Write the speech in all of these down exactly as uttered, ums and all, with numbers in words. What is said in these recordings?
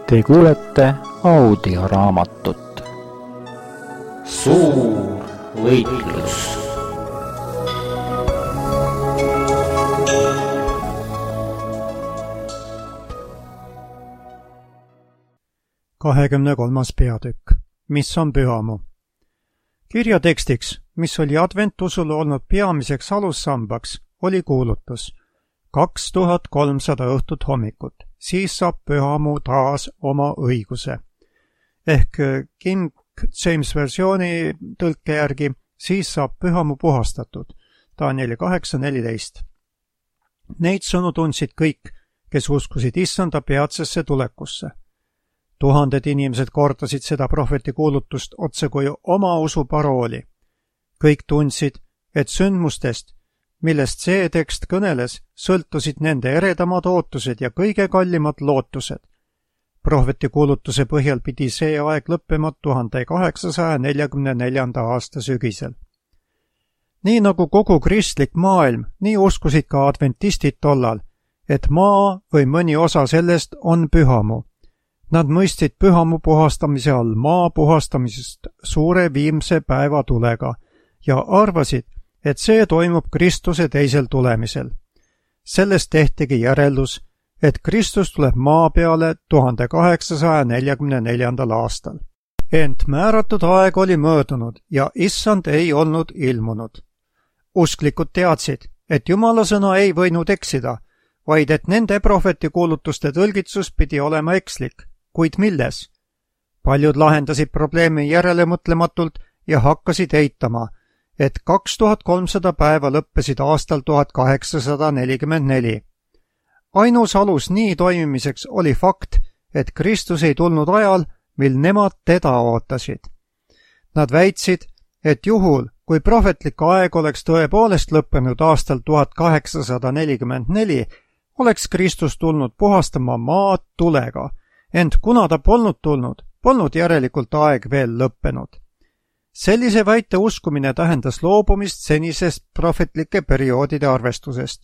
Te kuulete audioraamatut Suur võitlus. kahekümne kolmas peatükk. Mis on pühamu? Kirja tekstiks, mis oli adventusul olnud peamiseks alussambaks, oli kuulutus kaks tuhat kolmsada õhtut hommikut, siis saab pühamu taas oma õiguse. Ehk King James versiooni tõlke järgi, siis saab pühamu puhastatud. Danieli kaheksa neliteist. Neid sõnu tundsid kõik, kes uskusid issanda peatsesse tulekusse. Tuhanded inimesed kordasid seda prohveti kuulutust otse kui oma usu parooli. Kõik tundsid, et sündmustest, millest see tekst kõneles, sõltusid nende eredamad ootused ja kõige kallimad lootused. Prohveti kuulutuse põhjal pidi see aeg lõppema tuhande kaheksasaja neljakümne neljanda aasta sügisel. Nii nagu kogu kristlik maailm, nii uskusid ka adventistid tollal, et maa või mõni osa sellest on pühamu. Nad mõistsid pühamu puhastamise all maa puhastamisest suure viimse päeva tulega ja arvasid, et see toimub Kristuse teisel tulemisel. Sellest tehtigi järeldus, et Kristus tuleb maa peale tuhande kaheksasaja neljakümne neljandal aastal. Ent määratud aeg oli möödunud ja issand ei olnud ilmunud. Usklikud teadsid, et Jumala sõna ei võinud eksida, vaid et nende prohveti kuulutuste tõlgitsus pidi olema ekslik, kuid milles? Paljud lahendasid probleemi järelemõtlematult ja hakkasid eitama, et kaks tuhat kolmsada päeva lõppesid aastal tuhat kaheksasada nelikümmend neli. Ainus alus nii toimimiseks oli fakt, et Kristus ei tulnud ajal, mil nemad teda ootasid. Nad väitsid, et juhul, kui prohvetlik aeg oleks tõepoolest lõppenud aastal tuhat kaheksasada nelikümmend neli, oleks Kristus tulnud puhastama maad tulega, ent kuna ta polnud tulnud, polnud järelikult aeg veel lõppenud. Sellise väite uskumine tähendas loobumist senisest prohvetlike perioodide arvestusest.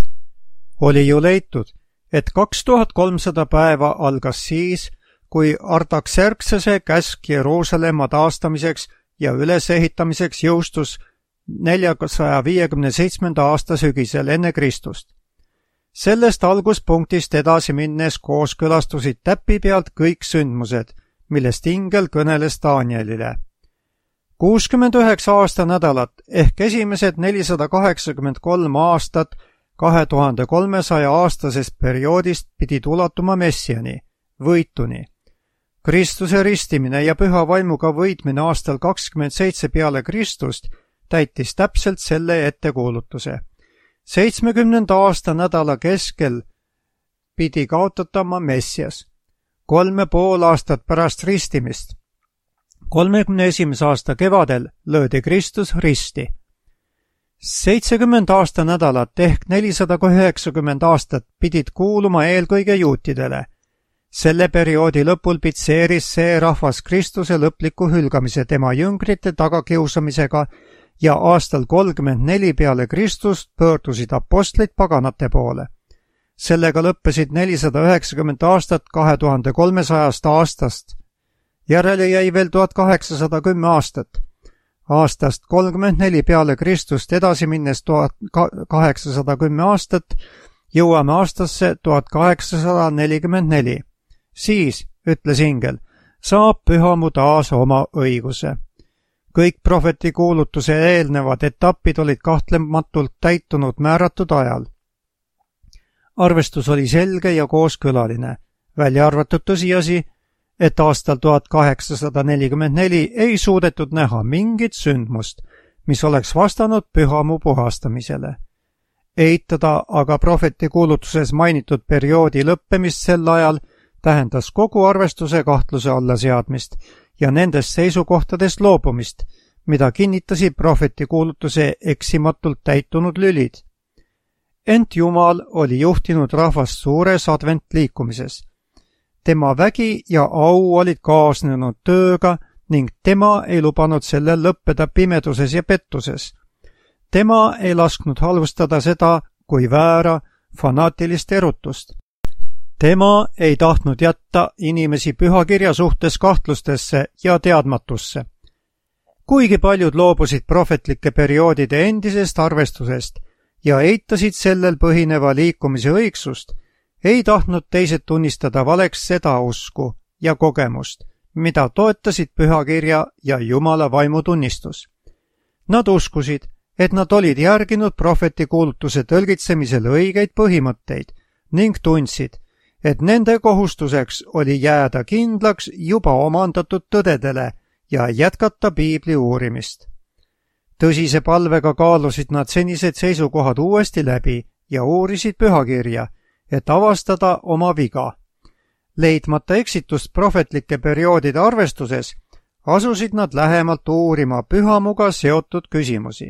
Oli ju leitud, et kaks tuhat kolmsada päeva algas siis, kui Artaxerxese käsk Jeruusalemma taastamiseks ja ülesehitamiseks jõustus neljasaja viiekümne seitsmenda aasta sügisel enne Kristust. Sellest alguspunktist edasi minnes kooskõlastusid täpi pealt kõik sündmused, millest ingel kõneles Danielile. kuuskümmend üheksa aasta nädalat ehk esimesed nelisada kaheksakümmend kolm aastat kahe tuhande kolmesaja aastasest perioodist pidid ulatuma messiani, võituni. Kristuse ristimine ja püha vaimuga võitmine aastal kakskümmend seitse peale Kristust täitis täpselt selle ettekuulutuse. seitsmekümnenda aasta nädala keskel pidi kaotatama messias. Kolme pool aastat pärast ristimist. kolmekümne esimese aasta kevadel löödi Kristus risti. seitsekümmend aasta nädalat ehk nelisada üheksakümmend aastat pidid kuuluma eelkõige juutidele. Selle perioodi lõpul pitseeris see rahvas Kristuse lõpliku hülgamise tema jüngrite tagakiusamisega ja aastal kolmkümmend neli peale Kristust pöördusid apostlid paganate poole. Sellega lõppesid nelisada üheksakümmend aastat kahe tuhande kolmesajast aastast. Järele jäi veel tuhat kaheksasada kümme aastat. Aastast kolmkümmend neli peale Kristust edasi minnes tuhat kaheksasada kümme aastat jõuame aastasse tuhat kaheksasada nelikümmend neli. Siis, ütles ingel, saab pühamu taas oma õiguse. Kõik prohveti kuulutuse eelnevad etapid olid kahtlematult täitunud määratud ajal. Arvestus oli selge ja kooskõlaline, välja arvatud tõsiasi, et aastal tuhat kaheksasada nelikümmend neli ei suudetud näha mingit sündmust, mis oleks vastanud pühamu puhastamisele. Eitada aga prohveti kuulutuses mainitud perioodi lõppemist sel ajal tähendas kogu arvestuse kahtluse alla seadmist ja nendest seisukohtadest loobumist, mida kinnitasid prohveti kuulutuse eksimatult täitunud lülid. Ent Jumal oli juhtinud rahvast suures adventliikumises. Tema vägi ja au olid kaasnenud tööga ning tema ei lubanud sellel lõppeda pimeduses ja pettuses. Tema ei lasknud halvustada seda kui väära fanaatilist erutust. Tema ei tahtnud jätta inimesi pühakirja suhtes kahtlustesse ja teadmatusse. Kuigi paljud loobusid prohvetlike perioodide endisest arvestusest ja eitasid sellel põhineva liikumise õigsust, ei tahtnud teised tunnistada valeks seda usku ja kogemust, mida toetasid pühakirja ja Jumala vaimutunnistus. Nad uskusid, et nad olid järginud prohveti kuulutuse tõlgitsemisel õigeid põhimõtteid ning tundsid, et nende kohustuseks oli jääda kindlaks juba omandatud tõdedele ja jätkata piibli uurimist. Tõsise palvega kaalusid nad senised seisukohad uuesti läbi ja uurisid pühakirja, et avastada oma viga. Leidmata eksitust prohvetlike perioodide arvestuses, asusid nad lähemalt uurima pühamuga seotud küsimusi.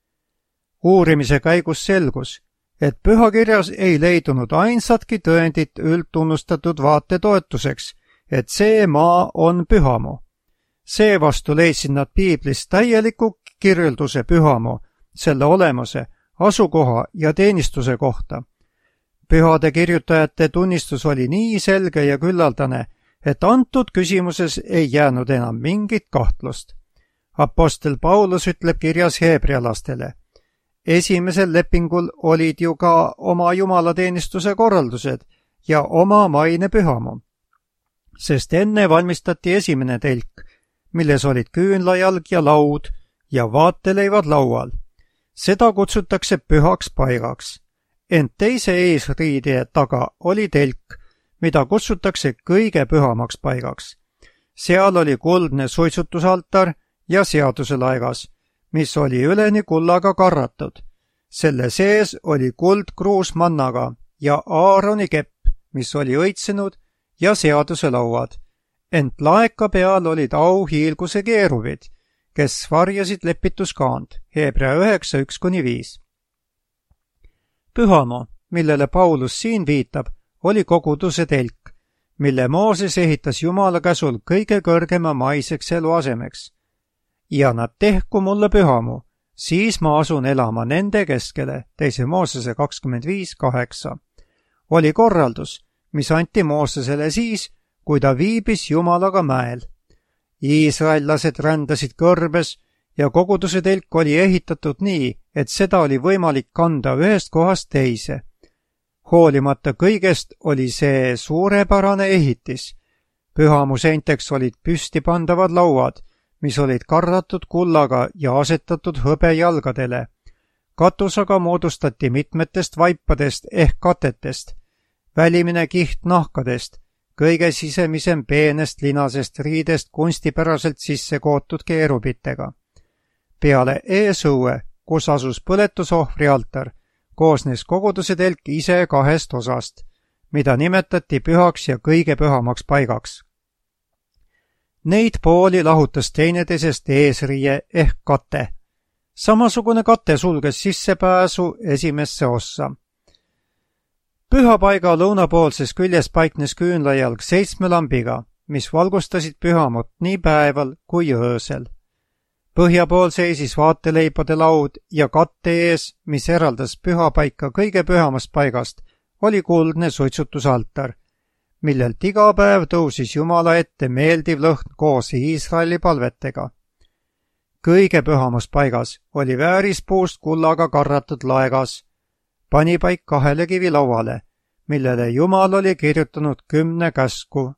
Uurimise käigus selgus, et pühakirjas ei leidunud ainsatki tõendit üldtunnustatud vaate toetuseks, et see maa on pühamu. Seevastu leidsid nad piiblist täieliku kirjelduse pühamu, selle olemuse, asukoha ja teenistuse kohta. Pühade kirjutajate tunnistus oli nii selge ja küllaldane, et antud küsimuses ei jäänud enam mingit kahtlust. Apostel Paulus ütleb kirjas heebrealastele: esimesel lepingul olid ju ka oma jumalateenistuse korraldused ja oma maine pühamu, sest enne valmistati esimene telk, milles olid küünlajalg ja laud ja vaateleivad laual. Seda kutsutakse pühaks paigaks. Ent teise eesriide taga oli telk, mida kutsutakse kõige pühamaks paigaks. Seal oli kuldne suitsutusaltar ja seaduselaegas, mis oli üleni kullaga karratud. Selle sees oli kuldkruus mannaga ja Aaroni kepp, mis oli õitsenud, ja seaduselauad. Ent laeka peal olid auhiilguse keerubid, kes varjasid lepituskaand, Hebra üheksa üks kuni viis. Pühamu, millele Paulus siin viitab, oli koguduse telk, mille Mooses ehitas Jumala käsul kõige kõrgema maiseks eluasemeks. Ja nad tehku mulle pühamu, siis ma asun elama nende keskele, teise Moosese kakskümmend viis kaheksa. Oli korraldus, mis anti Moosesele siis, kui ta viibis Jumalaga mäel. Iisraellased rändasid kõrbes ja koguduse telk oli ehitatud nii, et seda oli võimalik kanda ühest kohast teise. Hoolimata kõigest oli see suurepärane ehitis. Pühamu seinteks olid püstipandavad lauad, mis olid karratud kullaga ja asetatud hõbejalgadele. Katus aga moodustati mitmetest vaipadest ehk katetest, välimine kiht nahkadest, kõige sisemisem peenest linasest riidest kunstipäraselt sisse kootud keerubitega. Peale eesõue, kus asus põletusohvri altar, koosnes koguduse telk ise kahest osast, mida nimetati pühaks ja kõige pühamaks paigaks. Neid pooli lahutas teineteisest eesriie ehk kate. Samasugune kate sulges sissepääsu esimesse ossa. Pühapaiga lõunapoolses küljes paiknes küünlajalg seitsme lambiga, mis valgustasid pühamut nii päeval kui öösel. Põhja pool seisis vaateleipade laud ja katte ees, mis eraldas pühapaika kõige pühamast paigast, oli kuldne suitsutusaltar, millelt iga päev tõusis Jumala ette meeldiv lõhn koos Iisraeli palvetega. Kõige pühamas paigas oli väärispuust kullaga karratud laegas, panipaik kahele kivilauale, millele Jumal oli kirjutanud kümne käsku.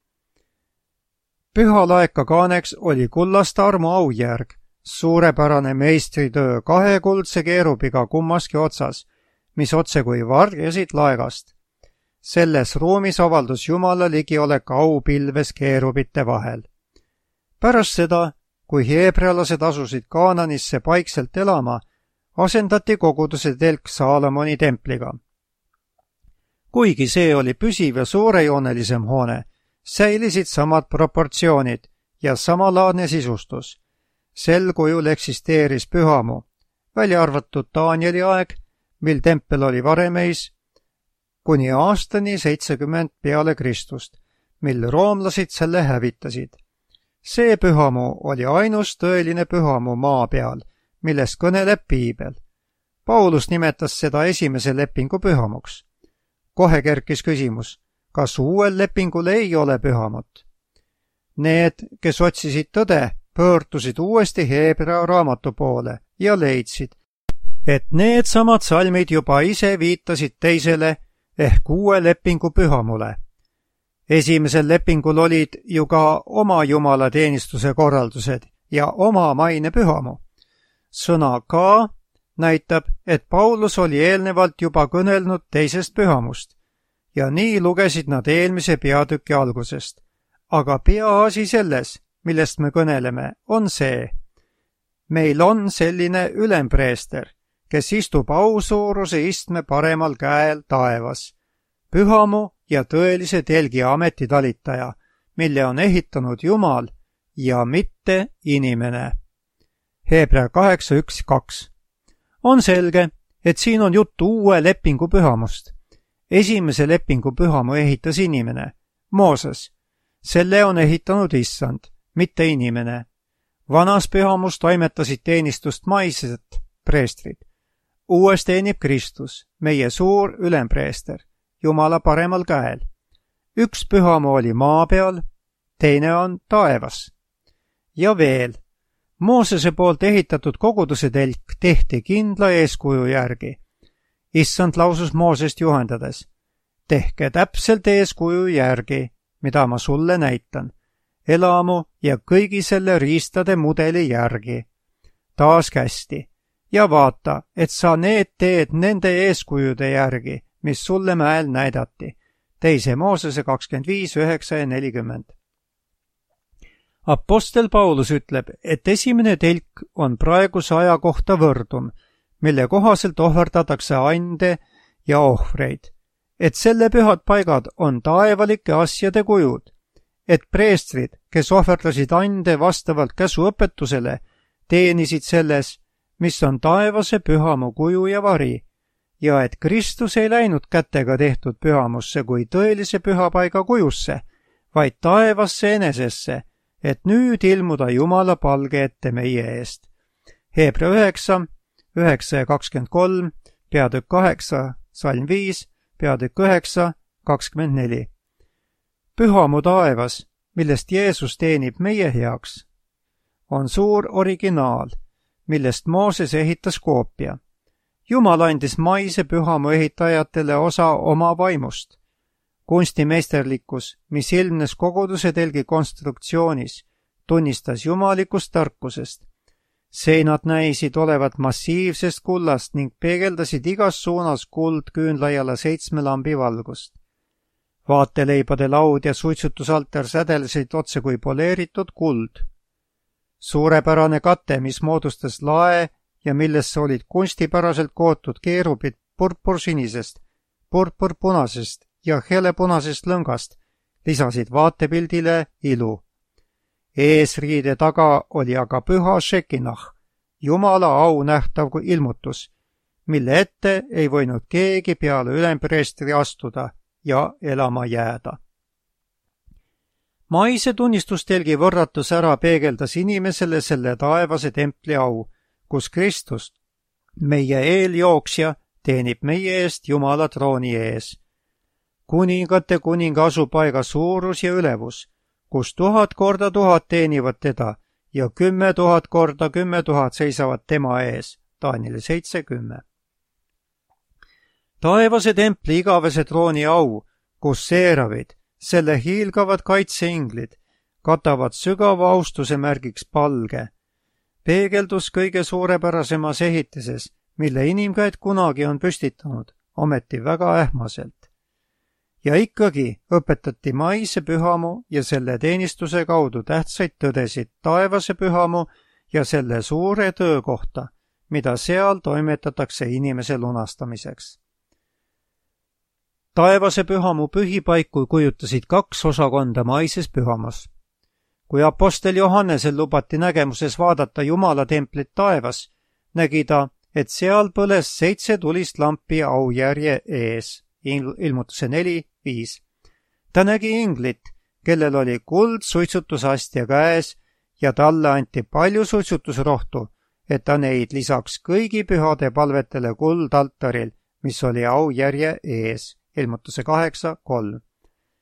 Püha laeka kaaneks oli kullast armu aujärg, suurepärane meistritöö kahe kuldse keerubiga kummaski otsas, mis otse kui varjasid laegast. Selles ruumis avaldus Jumala ligiolek aupilves keerubite vahel. Pärast seda, kui heebrealased asusid Kaananisse paikselt elama, asendati koguduse telk Saalomoni templiga. Kuigi see oli püsiv ja suurejoonelisem hoone, säilisid samad proportsioonid ja samalaadne sisustus. Sel kujul eksisteeris pühamu, välja arvatud Danieli aeg, mil tempel oli varemeis, kuni aastani seitsekümmend peale Kristust, mil roomlasid selle hävitasid. See pühamu oli ainus tõeline pühamu maa peal, millest kõneleb piibel. Paulus nimetas seda esimese lepingu pühamuks. Kohe kerkis küsimus, kas uuel lepingul ei ole pühamut? Need, kes otsisid tõde, pöördusid uuesti Heebrea raamatu poole ja leidsid, et needsamad salmid juba ise viitasid teisele ehk uue lepingu pühamule. Esimesel lepingul olid ju ka oma jumalateenistuse korraldused ja oma maine pühamu. Sõna ka näitab, et Paulus oli eelnevalt juba kõnelnud teisest pühamust ja nii lugesid nad eelmise peatüki algusest. Aga peaasi selles, millest me kõneleme, on see. Meil on selline ülempreester, kes istub ausuuruse istme paremal käel taevas, pühamu ja tõelise telgi ametitalitaja, mille on ehitanud Jumal ja mitte inimene. Heebrea kaheksa üks kaks. On selge, et siin on juttu uue lepingu pühamust. Esimese lepingu pühamu ehitas inimene, Mooses. Selle on ehitanud issand, mitte inimene. Vanas pühamus toimetasid teenistust maised preestrid. Uues teenib Kristus, meie suur ülempreester, Jumala paremal käel. Üks pühamu oli maa peal, teine on taevas. Ja veel, Moosese poolt ehitatud koguduse telk tehti kindla eeskuju järgi. Issand lausus Moosest juhendades, tehke täpselt eeskuju järgi, mida ma sulle näitan, elamu ja kõigi selle riistade mudeli järgi. Taas kästi ja vaata, et sa need teed nende eeskujude järgi, mis sulle mäel näidati. Teise Moosese kakskümmend viis, üheksa ja nelikümmend. Apostel Paulus ütleb, et esimene telk on praeguse aja kohta võrdum, mille kohaselt ohverdatakse ande ja ohvreid. Et selle pühad paigad on taevalike asjade kujud, et preestrid, kes ohverdasid ande vastavalt käsuõpetusele, teenisid selles, mis on taevase pühamu kuju ja vari, ja et Kristus ei läinud kätega tehtud pühamusse kui tõelise pühapaiga kujusse, vaid taevasse enesesse, et nüüd ilmuda Jumala palge ette meie eest. Heebrea üheksa, üheksa ja kakskümmend kolm, peatükk kaheksa, salm viis, peatükk üheksa, kakskümmend neli. Pühamu taevas, millest Jeesus teenib meie heaks, on suur originaal, millest Mooses ehitas koopia. Jumal andis maise pühamu ehitajatele osa oma vaimust. Kunstimeisterlikkus, mis ilmnes koguduse telgi konstruktsioonis, tunnistas jumalikust tarkusest. Seinad näisid olevat massiivsest kullast ning peegeldasid igas suunas kuldküünlaiala seitsme lambi valgust. Vaateleibade laud ja suitsutusalter sädelesid otse kui poleeritud kuld. Suurepärane kate, mis moodustas lae ja millesse olid kunstipäraselt kootud keerubid purpursinisest, purpurpunasest ja helepunasest lõngast, lisasid vaatepildile ilu. Eesriide taga oli aga püha Shekinah, Jumala au nähtav ilmutus, mille ette ei võinud keegi peale ülempreestri astuda ja elama jääda. Maise tunnistustelgi võrratus ära peegeldas inimesele selle taevase templi au, kus Kristus, meie eeljooksja, teenib meie eest Jumala trooni ees. Kuningate kuninga asupaiga suurus ja ülevus, kus tuhat korda tuhat teenivad teda ja kümme tuhat korda kümme tuhat seisavad tema ees, Danieli seitse kümme. Taevase templi igavese trooni au, kus seeravid, selle hiilgavad kaitseinglid, katavad sügava austuse märgiks palge, peegeldus kõige suurepärasemas ehitises, mille inimkäed kunagi on püstitanud, ometi väga ähmaselt. Ja ikkagi õpetati maise pühamu ja selle teenistuse kaudu tähtsaid tõdesid taevase pühamu ja selle suure töö kohta, mida seal toimetatakse inimese lunastamiseks. Taevase pühamu pühipaiku kujutasid kaks osakonda maises pühamus. Kui apostel Johannesel lubati nägemuses vaadata Jumala templit taevas, nägi ta, et seal põles seitse tulist lampi aujärje ees. Ilmutuse neli viis. Ta nägi inglit, kellel oli kuld suitsutusastja käes ja talle anti palju suitsutusrohtu, et ta neid lisaks kõigi pühade palvetele kuldaltaril, mis oli aujärje ees. Ilmutuse kaheksa kolm.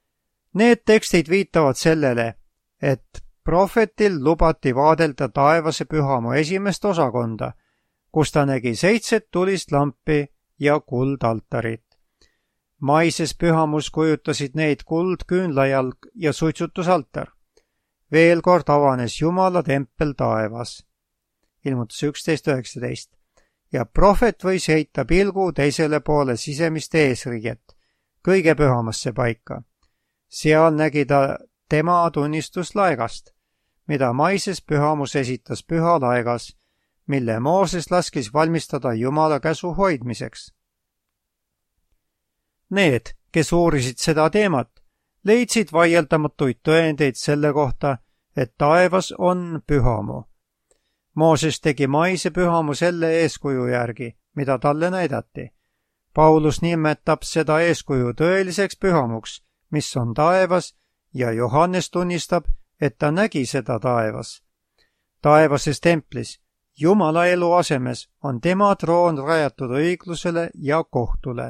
Need tekstid viitavad sellele, et prohvetil lubati vaadelda taevase pühamu esimest osakonda, kus ta nägi seitset tulist lampi ja kuldaltarit. Maises pühamus kujutasid neid kuld, küünlajalg ja suitsutusaltar. Veel kord avanes Jumala tempel taevas. Ilmutus üksteist üheksateist. Ja prohvet võis heita pilgu teisele poole sisemist eesriiet, kõige pühamasse paika. Seal nägi ta tema tunnistuslaegast, mida Maises pühamus esitas püha laegas, mille Mooses laskis valmistada Jumala käsu hoidmiseks. Need, kes uurisid seda teemat, leidsid vaieldamatuid tõendeid selle kohta, et taevas on pühamu. Mooses tegi Maise pühamu selle eeskuju järgi, mida talle näidati. Paulus nimetab seda eeskuju tõeliseks pühamuks, mis on taevas, ja Johannes tunnistab, et ta nägi seda taevas. Taevases templis, Jumala elu asemes, on tema troon rajatud õiglusele ja kohtule.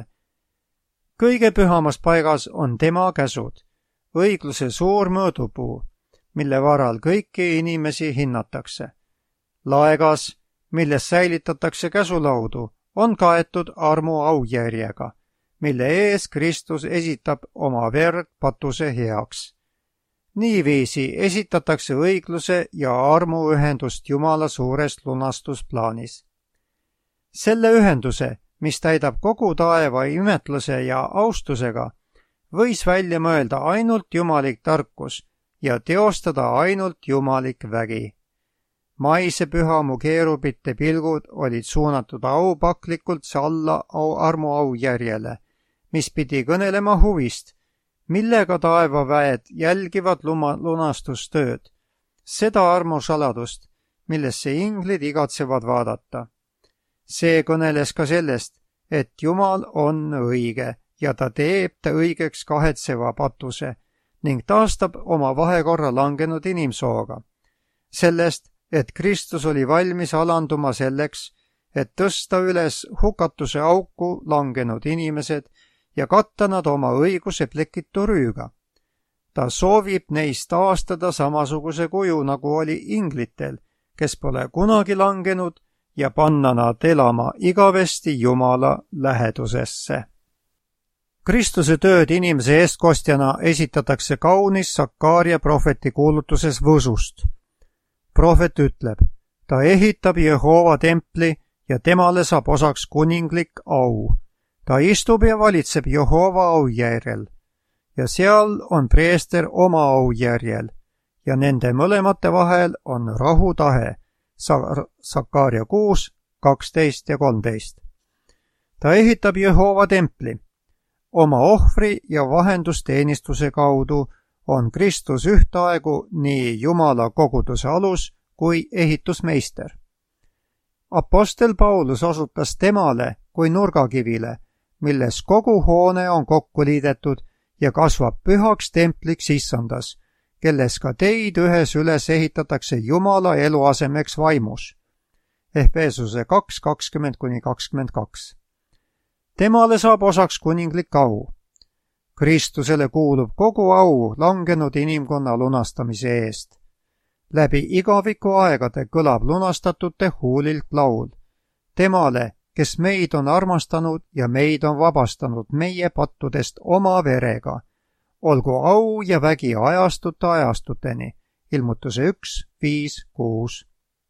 Kõige pühamas paigas on tema käsud, õigluse suur mõõdupuu, mille varal kõiki inimesi hinnatakse. Laegas, milles säilitatakse käsulaudu, on kaetud armu aujärjega, mille ees Kristus esitab oma verd patuse heaks. Niiviisi esitatakse õigluse ja armu ühendust Jumala suures lunastusplaanis. Selle ühenduse, mis täidab kogu taeva imetluse ja austusega, võis välja mõelda ainult jumalik tarkus ja teostada ainult jumalik vägi. Maise pühamu keerubite pilgud olid suunatud aupaklikult alla armu aujärjele, mis pidi kõnelema huvist, millega taevaväed jälgivad lunastustööd, seda armusaladust, millesse inglid igatsevad vaadata. See kõneles ka sellest, et Jumal on õige ja ta teeb ta õigeks kahetseva patuse ning taastab oma vahekorra langenud inimsooga. Sellest, et Kristus oli valmis alanduma selleks, et tõsta üles hukatuse auku langenud inimesed ja katta nad oma õiguse plekitu rüüga. Ta soovib neist taastada samasuguse kuju, nagu oli inglitel, kes pole kunagi langenud, ja panna nad elama igavesti Jumala lähedusesse. Kristuse tööd inimese eestkostjana esitatakse kaunis Sakaaria prohveti kuulutuses võsust. Prohvet ütleb, ta ehitab Jehova templi ja temale saab osaks kuninglik au. Ta istub ja valitseb Jehova aujärjel ja seal on preester oma aujärjel ja nende mõlemate vahel on rahutahe. Sakaaria kuus, kaksteist ja kolmteist. Ta ehitab Jehova templi. Oma ohvri ja vahendusteenistuse kaudu on Kristus ühtaegu nii Jumala koguduse alus kui ehitusmeister. Apostel Paulus osutas temale kui nurgakivile, milles kogu hoone on kokku liidetud ja kasvab pühaks templiks issandas, kelles ka teid ühes üles ehitatakse Jumala eluasemeks vaimus. Efeesuse kaks, kakskümmend kuni kakskümmend kaks. Temale saab osaks kuninglik au. Kristusele kuulub kogu au langenud inimkonna lunastamise eest. Läbi igaviku aegade kõlab lunastatute huulilt laul. Temale, kes meid on armastanud ja meid on vabastanud meie pattudest oma verega. Olgu au ja vägi ajastute ajastuteni, ilmutuse üks, viis, kuus.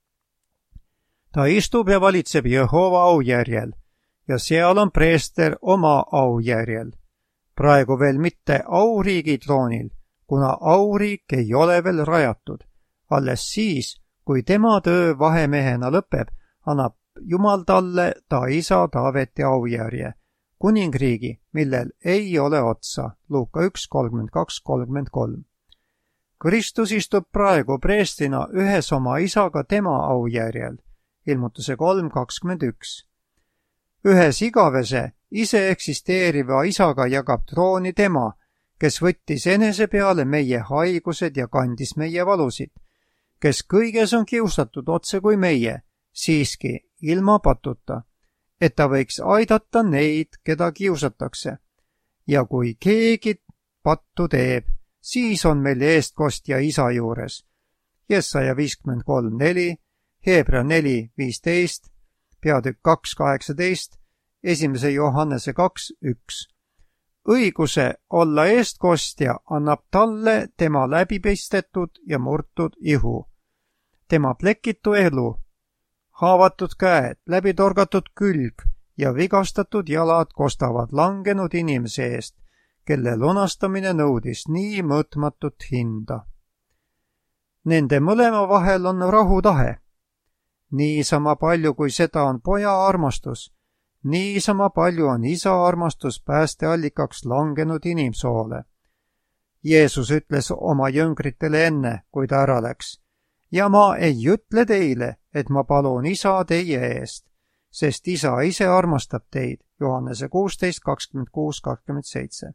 Ta istub ja valitseb Jehova aujärjel ja seal on preester oma aujärjel. Praegu veel mitte auriigi troonil, kuna auriik ei ole veel rajatud. Alles siis, kui tema töö vahemehena lõpeb, annab Jumal talle ta isa Taaveti aujärje, kuningriigi, millel ei ole otsa, Luuka üks, kolmkümmend kaks, kolmkümmend kolm. Kristus istub praegu preestina ühes oma isaga tema aujärjel, ilmutuse kolm, kakskümmend üks. Ühes igavese, ise eksisteeriva isaga jagab trooni tema, kes võttis enese peale meie haigused ja kandis meie valusid, kes kõiges on kiusatud otse kui meie, siiski ilma patuta, et ta võiks aidata neid, keda kiusatakse. Ja kui keegi pattu teeb, siis on meil eestkostja isa juures. Jesaja viiskümmend kolm neli, Hebra neli viisteist, peatükk kaks kaheksateist, esimese Johannese kaks üks. Õiguse olla eestkostja annab talle tema läbipeistetud ja murtud ihu, tema plekitu elu, haavatud käed, läbitorgatud külg ja vigastatud jalad kostavad langenud inimese eest, kelle lunastamine nõudis nii mõõtmatut hinda. Nende mõlema vahel on rahutahe. Niisama palju, kui seda on poja armastus, niisama palju on isa armastus päästeallikaks langenud inimsoole. Jeesus ütles oma jüngritele enne, kui ta ära läks, ja ma ei ütle teile, et ma palun isa teie eest, sest isa ise armastab teid, Johannese kuusteist kakskümmend kuus kakskümmend seitse.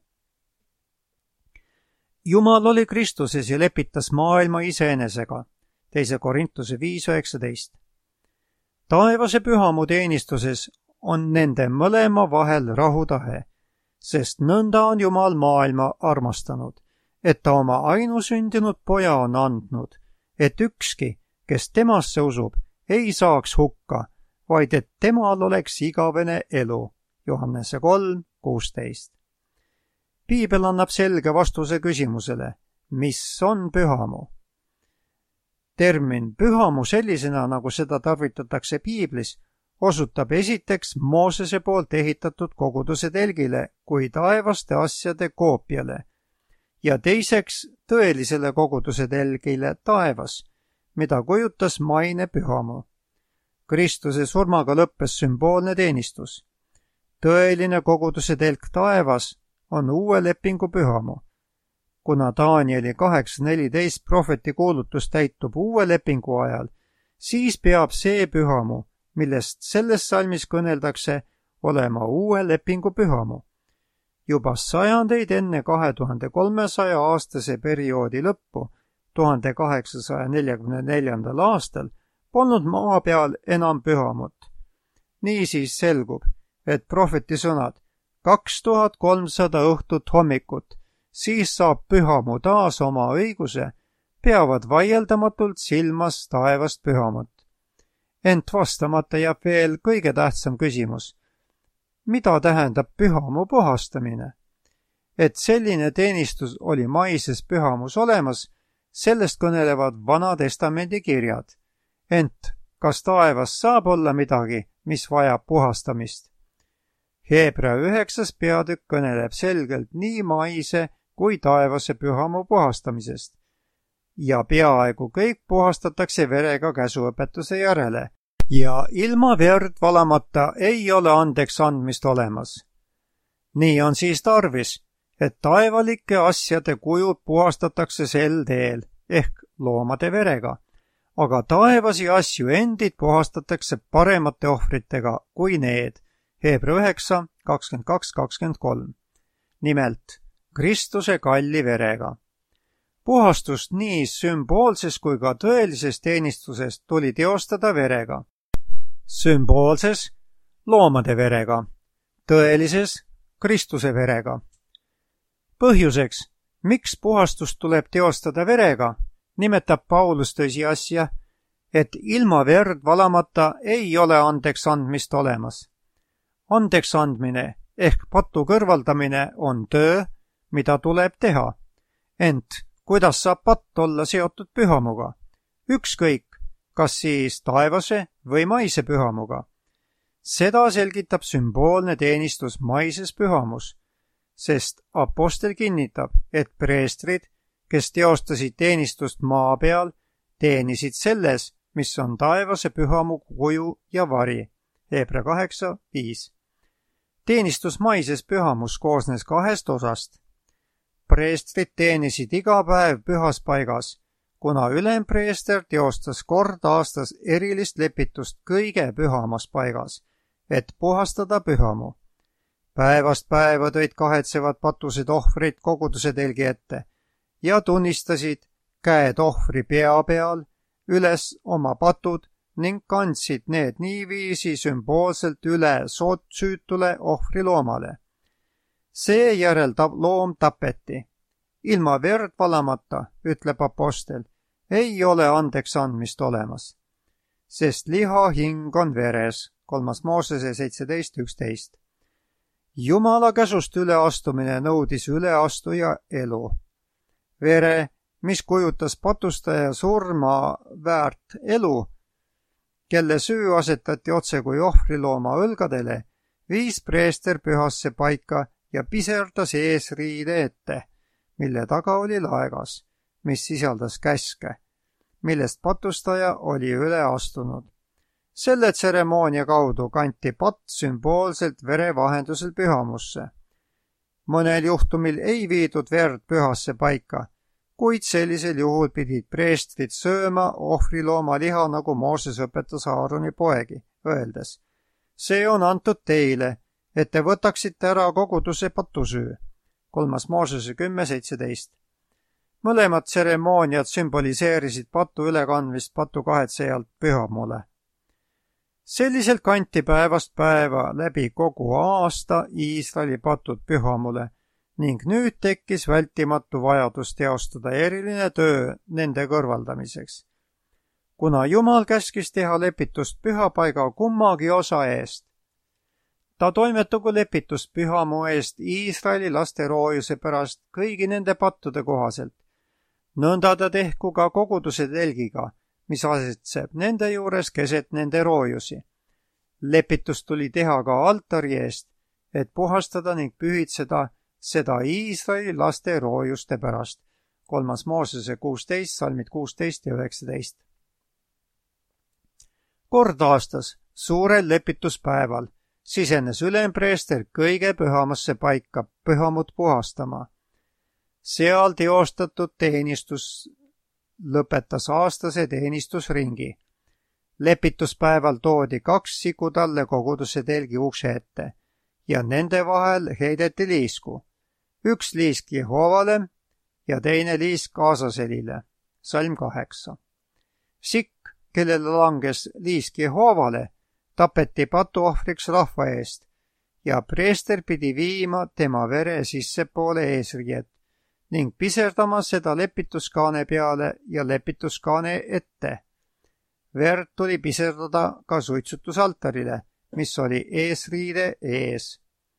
Jumal oli Kristuses ja lepitas maailma iseenesega, teise Korintuse viis üheksateist. Taevase pühamu teenistuses on nende mõlema vahel rahutahe, sest nõnda on Jumal maailma armastanud, et ta oma ainusündinud poja on andnud, et ükski, kes temasse usub, ei saaks hukka, vaid et temal oleks igavene elu, Johannese kolm kuusteist. Piibel annab selge vastuse küsimusele, mis on pühamu. Termin pühamu sellisena, nagu seda tarvitatakse piiblis, osutab esiteks Moosese poolt ehitatud koguduse telgile kui taevaste asjade koopiale ja teiseks tõelisele koguduse telgile taevas, mida kujutas maine pühamu. Kristuse surmaga lõppes sümboolne teenistus. Tõeline koguduse telk taevas on uue lepingu pühamu. Kuna Danieli kaheksa neliteist prohveti kuulutus täitub uue lepingu ajal, siis peab see pühamu, millest selles salmis kõneldakse, olema uue lepingu pühamu. Juba sajandeid enne kahe tuhande kolmesaja aastase perioodi lõppu, tuhande kaheksasaja neljakümne neljandal aastal, polnud maa peal enam pühamut. Niisiis selgub, et prohveti sõnad kaks tuhat kolmsada õhtut hommikut, siis saab pühamu taas oma õiguse, peavad vaieldamatult silmas taevast pühamut. Ent vastamata jääb veel kõige tähtsam küsimus. Mida tähendab pühamu puhastamine? Et selline teenistus oli maises pühamus olemas, sellest kõnelevad Vana Testamendi kirjad. Ent kas taevas saab olla midagi, mis vajab puhastamist? Hebra üheksas peatükk kõneleb selgelt nii maise kui taevase pühamu puhastamisest. Ja peaaegu kõik puhastatakse verega käsuõpetuse järele. Ja ilma verd valamata ei ole andeks andmist olemas. Nii on siis tarvis, et taevalike asjade kujud puhastatakse sel teel, ehk loomade verega, aga taevasi asju endid puhastatakse paremate ohvritega kui need, Hebra üheksa kakskümmend kaks kakskümmend kolm. Nimelt, Kristuse kalli verega. Puhastust nii sümboolses kui ka tõelises teenistuses tuli teostada verega. Sümboolses loomade verega, tõelises Kristuse verega. Põhjuseks, miks puhastust tuleb teostada verega, nimetab Paulus tõsiasja, et ilma verd valamata ei ole andeks andmist olemas. Andeks andmine ehk patu kõrvaldamine on töö, mida tuleb teha. Ent kuidas saab patt olla seotud pühamuga? Ükskõik, kas siis taevase või maise pühamuga. Seda selgitab sümboolne teenistus maises pühamus, sest apostel kinnitab, et preestrid, kes teostasid teenistust maa peal, teenisid selles, mis on taevase pühamu kuju ja vari. Hebra kaheksa viis. Teenistus maises pühamus koosnes kahest osast. Preestrid teenisid iga päev pühas paigas, kuna ülempreester teostas kord aastas erilist lepitust kõige pühamas paigas, et puhastada pühamu. Päevast päeva tõid kahetsevad patused ohvrid koguduse telgi ette ja tunnistasid käed ohvri pea peal üles oma patud ning kandsid need niiviisi sümboolselt üle süütule ohvriloomale. Seejärel loom tapeti. ilma verd valamata, ütleb apostel, ei ole andeks andmist olemas. Sest liha hing on veres, kolmas Moosese seitseteist üksteist. Jumala käsust üleastumine nõudis üleastuja elu. Vere, mis kujutas patustaja surma väärt elu, kelle süü asetati otse kui ohvrilooma õlgadele, viis preester pühasse paika ja piserdas eesriide ette, mille taga oli laegas, mis sisaldas käske, millest patustaja oli üle astunud. Selle tseremoonia kaudu kanti patt sümboolselt vere vahendusel pühamusse. Mõnel juhtumil ei viidud verd pühasse paika, kuid sellisel juhul pidid preestrid sööma ohvrilooma liha, nagu Mooses õpetas Aaroni poegi, öeldes, see on antud teile, et te võtaksite ära koguduse patusüü. kolmas Moosese kümme seitseteist. Mõlemad tseremooniad sümboliseerisid patu ülekandmist patu kahetsejalt pühamule. Selliselt kanti päevast päeva läbi kogu aasta Iisraeli patud pühamule ning nüüd tekkis vältimatu vajadus teostada eriline töö nende kõrvaldamiseks. Kuna Jumal käskis teha lepitust pühapaiga kummagi osa eest, ta toimetagu lepitust pühamu eest Iisraeli laste roojuse pärast kõigi nende pattude kohaselt. Nõnda ta tehku ka koguduse telgiga, mis asetseb nende juures keset nende roojusi. Lepitus tuli teha ka altari eest, et puhastada ning pühitseda seda Iisraeli laste roojuste pärast. kolmas Moosese kuusteist, salmid kuusteist ja üheksateist. Kord aastas, suurel lepituspäeval, sisenes ülempreester kõige pühamasse paika pühamut puhastama. Seal teostatud teenistus lõpetas aastase teenistusringi. Lepituspäeval toodi kaks sikutalle koguduse telgi ukse ette ja nende vahel heideti liisku. Üks liisk Jehovale ja teine liisk Aasaselile. Salm kaheksa. Sikk, kellele langes liisk Jehovale, tapeti patuohvriks rahva eest ja preester pidi viima tema vere sissepoole eesriiet ning piserdama seda lepituskaane peale ja lepituskaane ette. Verd tuli piserdada ka suitsutusaltarile, mis oli eesriide ees.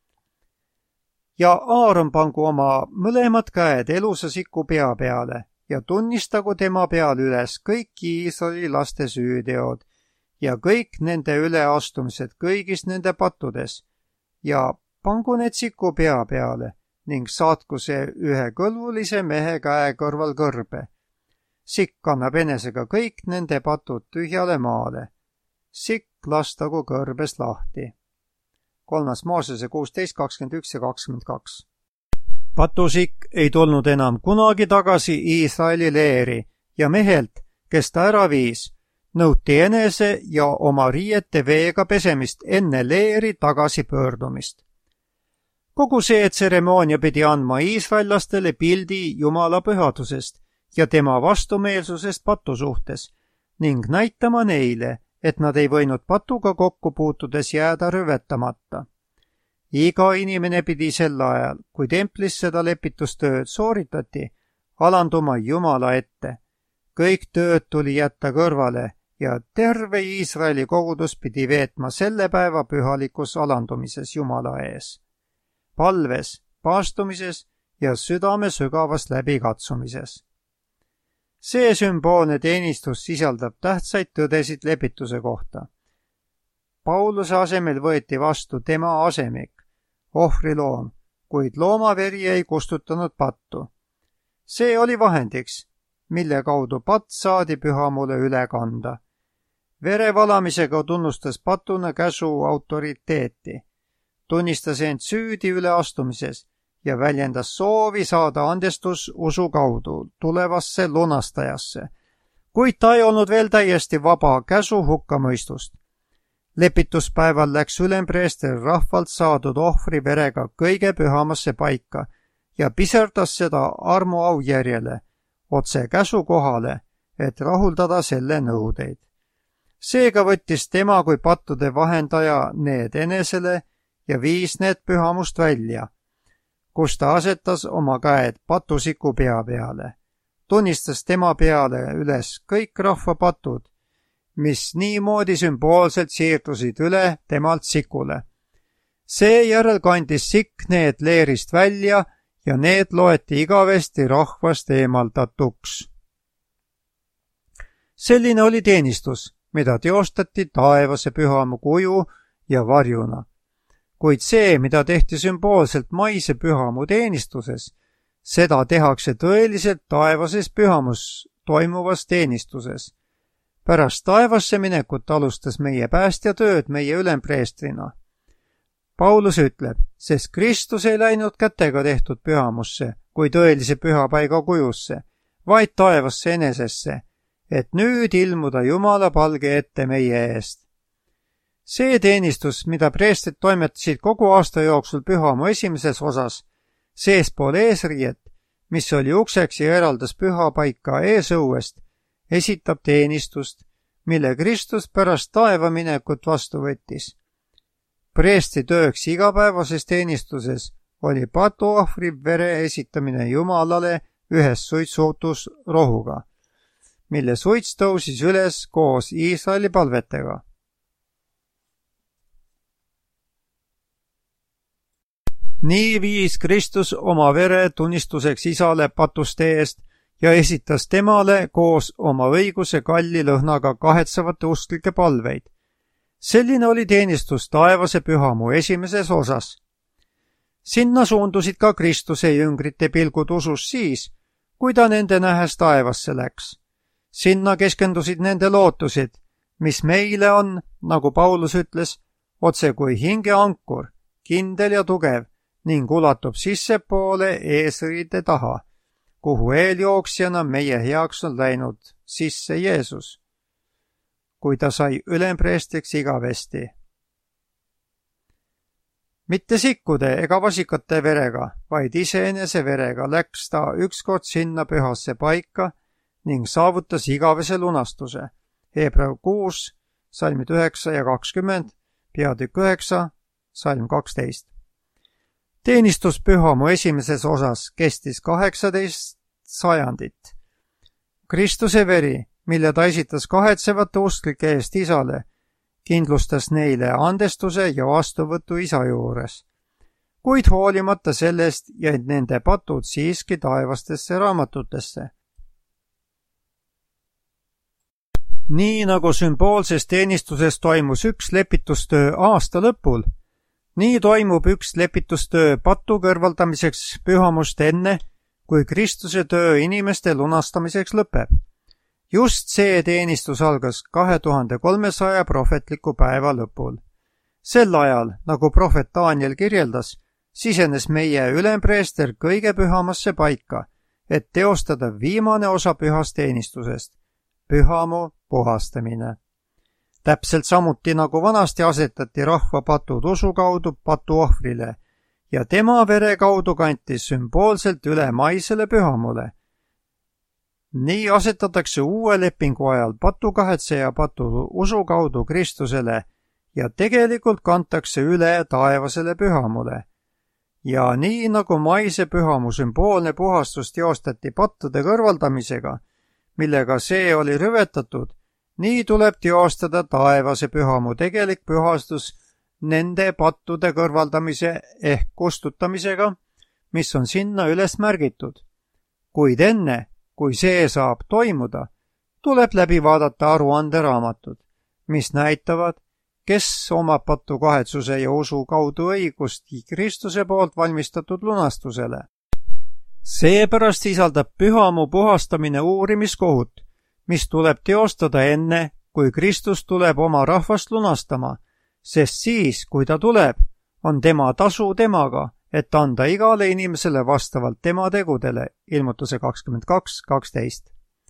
Ja Aaron pangu oma mõlemad käed elusa siku pea peale ja tunnistagu tema peal üles kõik Iisraeli laste süüteod ja kõik nende üleastumised kõigis nende pattudes ja pangu need siku pea peale ning saatku see ühe kõlvulise mehe käe kõrval kõrbe. Sikk annab enesega kõik nende patud tühjale maale. Sikk lastagu kõrbest lahti. kolmas Moosese kuusteist, kakskümmend üks ja kakskümmend kaks. Patusikk ei tulnud enam kunagi tagasi Iisraeli leeri ja mehelt, kes ta ära viis, nõuti enese ja oma riiete veega pesemist enne leeri tagasi pöördumist. Kogu see tseremoonia pidi andma iisraellastele pildi Jumala pühadusest ja tema vastumeelsusest patu suhtes ning näitama neile, et nad ei võinud patuga kokku puutudes jääda rüvetamata. Iga inimene pidi sel ajal, kui templis seda lepitustööd sooritati, alanduma Jumala ette. Kõik tööd tuli jätta kõrvale ja terve Iisraeli kogudus pidi veetma selle päeva pühalikus alandumises Jumala ees, palves, paastumises ja südame sügavas läbikatsumises. See sümboolne teenistus sisaldab tähtsaid tõdesid lepituse kohta. Pauluse asemel võeti vastu tema asemik, ohvriloom, kuid loomaveri ei kustutanud pattu. See oli vahendiks, mille kaudu patt saadi pühamule üle kanda. Vere valamisega tunnustas patuna käsu autoriteeti, tunnistas end süüdi üleastumises ja väljendas soovi saada andestus usu kaudu tulevasse lunastajasse, kuid ta ei olnud veel täiesti vaba käsu hukkamõistust. Lepituspäeval läks ülempreester rahvalt saadud ohvri verega kõige pühamasse paika ja piserdas seda armuaujärjele, otse käsu kohale, et rahuldada selle nõudeid. Seega võttis tema kui pattude vahendaja need enesele ja viis need pühamust välja. kus ta asetas oma käed patusiku pea peale. Tunnistas tema peale üles kõik rahva patud, mis niimoodi sümboolselt siirdusid üle temalt sikule. Seejärel kandis sikk need leerist välja ja need loeti igavesti rahvast eemaldatuks. Selline oli teenistus, mida teostati taevase pühamu kuju ja varjuna. Kuid see, mida tehti sümboolselt maise pühamu teenistuses, seda tehakse tõeliselt taevases pühamus toimuvas teenistuses. Pärast taevasse minekut alustas meie päästja tööd meie ülempreestrina. Paulus ütleb, sest Kristus ei läinud kätega tehtud pühamusse kui tõelise pühapaiga kujusse, vaid taevasse enesesse, et nüüd ilmuda Jumala palge ette meie eest. See teenistus, mida preestrid toimetasid kogu aasta jooksul pühamu esimeses osas, seespool eesriiet, mis oli ukseks ja eraldas pühapaika eesõuest, esitab teenistust, mille Kristus pärast taeva minekut vastu võttis. Preestri tööks igapäevases teenistuses oli patuohvri vere esitamine Jumalale ühes suitsutusrohuga, mille suits tõusis üles koos Iisraeli palvetega. Nii viis Kristus oma vere tunnistuseks isale patuste eest ja esitas temale koos oma õiguse kalli lõhnaga kahetsevate usklike palveid. Selline oli teenistus taevase pühamu esimeses osas. Sinna suundusid ka Kristuse jüngrite pilgud usus siis, kui ta nende nähes taevasse läks. Sinna keskendusid nende lootused, mis meile on, nagu Paulus ütles, otse kui hingeankur, kindel ja tugev, ning ulatub sissepoole eesriide taha, kuhu eeljooksjana meie heaks on läinud sisse Jeesus, kui ta sai ülempreestriks igavesti. Mitte sikkude ega vasikate verega, vaid iseenese verega läks ta ükskord sinna pühasse paika ning saavutas igavese lunastuse. Hebra kuus, salmid üheksa ja kakskümmend, peatükk üheksa, salm kaksteist. Teenistus pühamu esimeses osas kestis kaheksateist sajandit. Kristuse veri, mille ta esitas kahetsevate usklike eest isale, kindlustas neile andestuse ja vastuvõtu isa juures. Kuid hoolimata sellest jäid nende patud siiski taevastesse raamatutesse. Nii nagu sümboolses teenistuses toimus üks lepitustöö aasta lõpul, nii toimub üks lepitustöö patu kõrvaldamiseks pühamust enne, kui Kristuse töö inimeste lunastamiseks lõpeb. Just see teenistus algas kahe tuhande kolmesaja prohvetliku päeva lõpul. Sel ajal, nagu prohvet Daniel kirjeldas, sisenes meie ülempreester kõige pühamasse paika, et teostada viimane osa pühast teenistusest, pühamu puhastamine. Täpselt samuti nagu vanasti asetati rahva patud usu kaudu patuohvrile ja tema vere kaudu kantis sümboolselt üle maisele pühamule. Nii asetatakse uue lepingu ajal patukahetseja patu usu kaudu Kristusele ja tegelikult kantakse üle taevasele pühamule. Ja nii nagu maise pühamu sümboolne puhastus teostati pattude kõrvaldamisega, millega see oli rüvetatud, nii tuleb teostada taevase pühamu tegelik pühastus nende pattude kõrvaldamise ehk kustutamisega, mis on sinna üles märgitud. Kuid enne, kui see saab toimuda, tuleb läbi vaadata aruanderaamatud, mis näitavad, kes omab patukahetsuse ja usu kaudu õigust Kristuse poolt valmistatud lunastusele. Seepärast sisaldab pühamu puhastamine uurimiskohut, mis tuleb teostada enne, kui Kristus tuleb oma rahvast lunastama, sest siis, kui ta tuleb, on tema tasu temaga, et anda igale inimesele vastavalt tema tegudele, ilmutuse kakskümmend kaks kaksteist.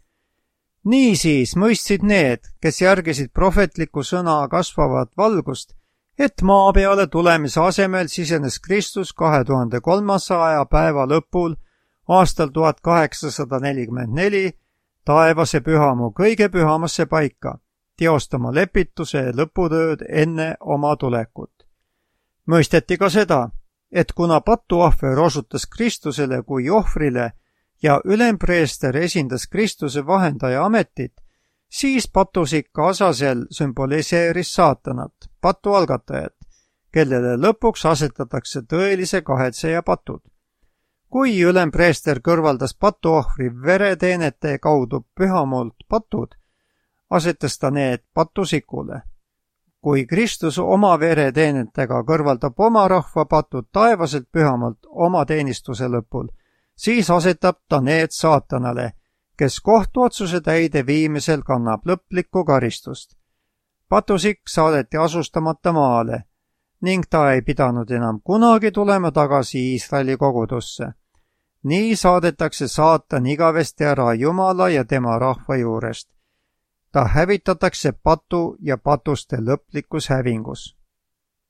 Niisiis mõistsid need, kes järgisid prohvetliku sõna kasvavat valgust, et maa peale tulemise asemel sisenes Kristus kahe tuhande kolmesaja päeva lõpul aastal tuhat kaheksasada nelikümmend neli taevase pühamu kõige pühamasse paika, teostama lepituse lõputööd enne oma tulekut. Mõisteti ka seda, et kuna patuohver osutas Kristusele kui ohvrile ja ülempreester esindas Kristuse vahendaja ametit, siis patusikka Asasel sümboliseeris saatanat, patu algatajat, kellele lõpuks asetatakse tõelise kahetseja patud. Kui ülempreester kõrvaldas patuohvri vereteenete kaudu pühamoolt patud, asetas ta need patusikule. Kui Kristus oma vereteenetega kõrvaldab oma rahva patud taevaselt pühamalt oma teenistuse lõpul, siis asetab ta need saatanale, kes kohtuotsuse täide viimisel kannab lõplikku karistust. Patusik saadeti asustamata maale ning ta ei pidanud enam kunagi tulema tagasi Iisraeli kogudusse. Nii saadetakse saatan igavesti ära Jumala ja tema rahva juurest. Ta hävitatakse patu ja patuste lõplikus hävingus.